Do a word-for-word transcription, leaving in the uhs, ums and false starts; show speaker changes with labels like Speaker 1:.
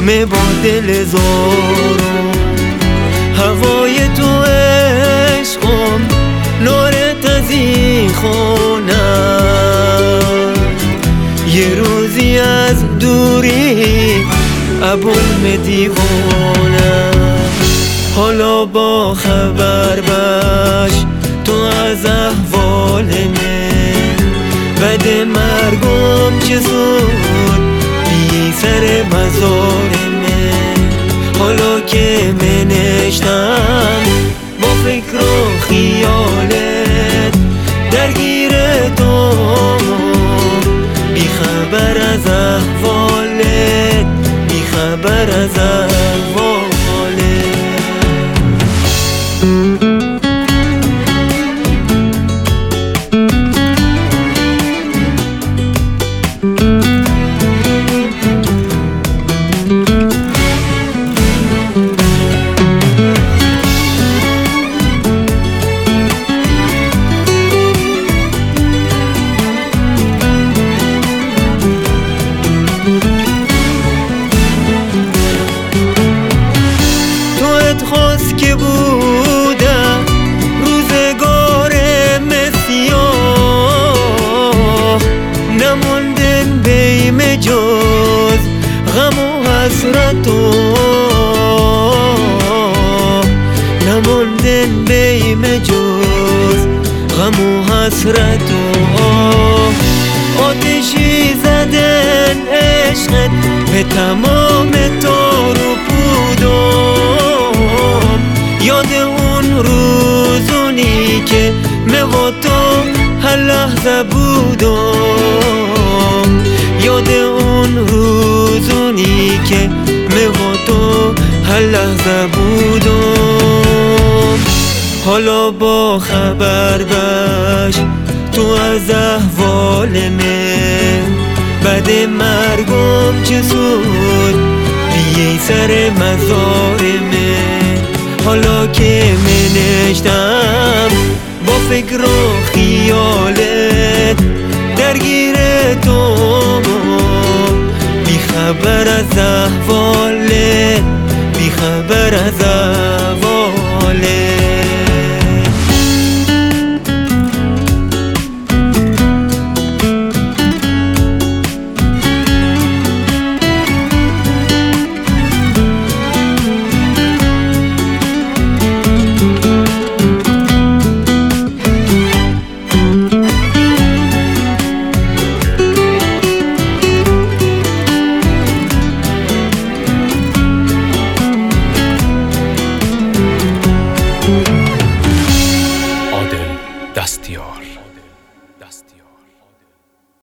Speaker 1: مه با دل زارم، هوای تو عشقم نورت از این خونه. یه روزی از دوری ابوالم دیوانه، حالا با خبر باش تو از احوال من، بعد مرگم چه زود بی سر مزار من. حالا که منشتم با فکر و خیالت درگیر تو، بی خبر از احوالت، بی خبر از احوالت. خواست که بودم روزگار مسیح، نموندن بیم جز غم و حسرت و نموندن بیم جز غم و حسرت و آتشی زدن عشقت به تمام تار و پودم. یاد اون روزونی که من و تو هر لحظه بودم، یاد اون روزونی که من و تو هر لحظه بودم. حالا با خبر باش تو از احوال من، بعد مرگم چه سود بیای سر مزار من. حالا که منشتم با فکر و خیالت درگیر تو، بی خبر از احوالت، بی خبر از احوالت.